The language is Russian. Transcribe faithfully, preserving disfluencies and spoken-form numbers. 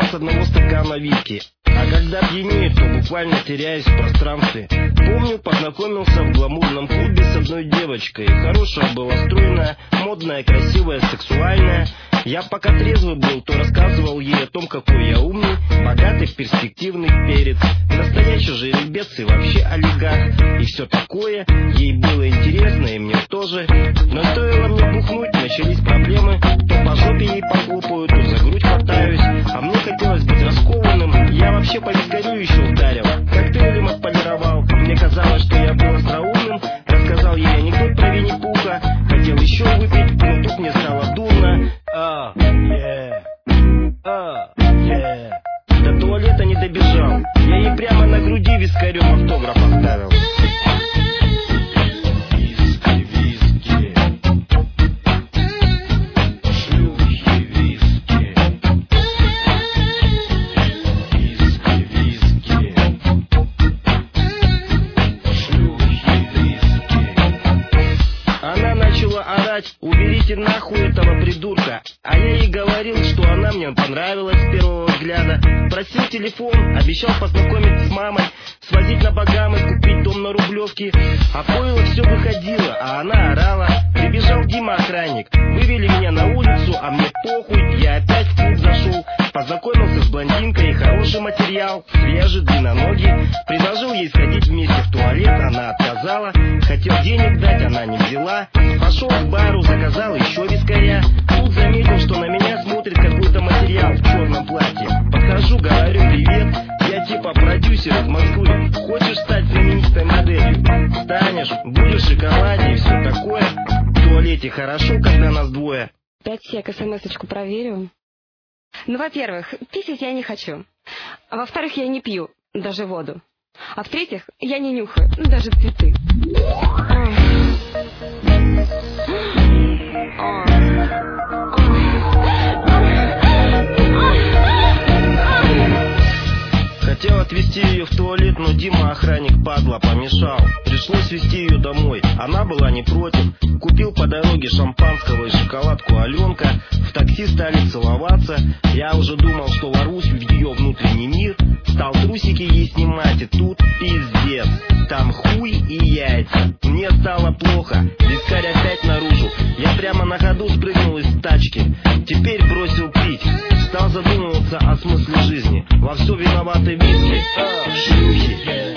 с одного стакана виски. А когда пьянею, то буквально теряюсь в пространстве. Помню, познакомился в гламурном клубе с одной девочкой. Хорошая была, стройная, модная, красивая, сексуальная. Я пока трезвый был, то рассказывал ей о том, какой я умный, богатый, перспективный перец, настоящий жеребец и вообще олигарх. И все такое, ей было интересно, и мне тоже. Но стоило мне бухнуть, начались проблемы. То по жопе ей похлопаю, то за грудь хватаюсь. А мне хотелось быть раскованным. Я вообще по вискарю еще ударил, коктейлем отполировал. Мне казалось, что я был остроумным. Рассказал ей анекдот про Винни-Пуха. Хотел еще выпить, но тут мне стало дурно. А, yeah. а, yeah. До туалета не добежал. Я ей прямо на груди вискарем автограф оставил. Виски, виски. Шлюхи, виски. Виски, виски. Шлюхи, виски. Она начала орать: уберите нахуй этого придурка. А я ей говорил, что она мне понравилась с первого взгляда. Просил телефон, обещал познакомить с мамой, свозить на Багамы, купить дом на Рублевке. А пойло все выходило, а она орала. Прибежал Дима, охранник, вывели меня на улицу, а мне похуй. Я опять в клуб зашел, познакомился с блондинкой, хороший материал, свежий, длинноногий. Предложил ей сходить вместе в туалет, она отказала. Хотел денег дать, она не взяла. Пошел к бару, заказал еще вискаря. Тут заметил, что на меня смотрит какой-то материал в черном платье. Подхожу, говорю: привет, я типа продюсер из Москвы. Хочешь стать феминистой моделью? Станешь, будешь в шоколаде и все такое. В туалете хорошо, когда нас двое. Пять сек, смс-очку проверю. Ну, во-первых, писать я не хочу. А во-вторых, я не пью, даже воду. А в-третьих, я не нюхаю, даже цветы. Хотел отвезти ее в туалет, но Дима, охранник, падла, помешал. Пришлось везти ее домой, она была не против. Купил по дороге шампанского и шоколадку Аленка. В такси стали целоваться. Я уже думал, что ворвусь в ее внутренний мир. Стал трусики ей снимать, и тут пиздец. Там хуй и яйца. Мне стало плохо, вискарь опять наружу. Я прямо на ходу спрыгнул из тачки. Теперь бросил пить. Стал задумываться о смысле жизни. Во все виноваты виски, шлюхи.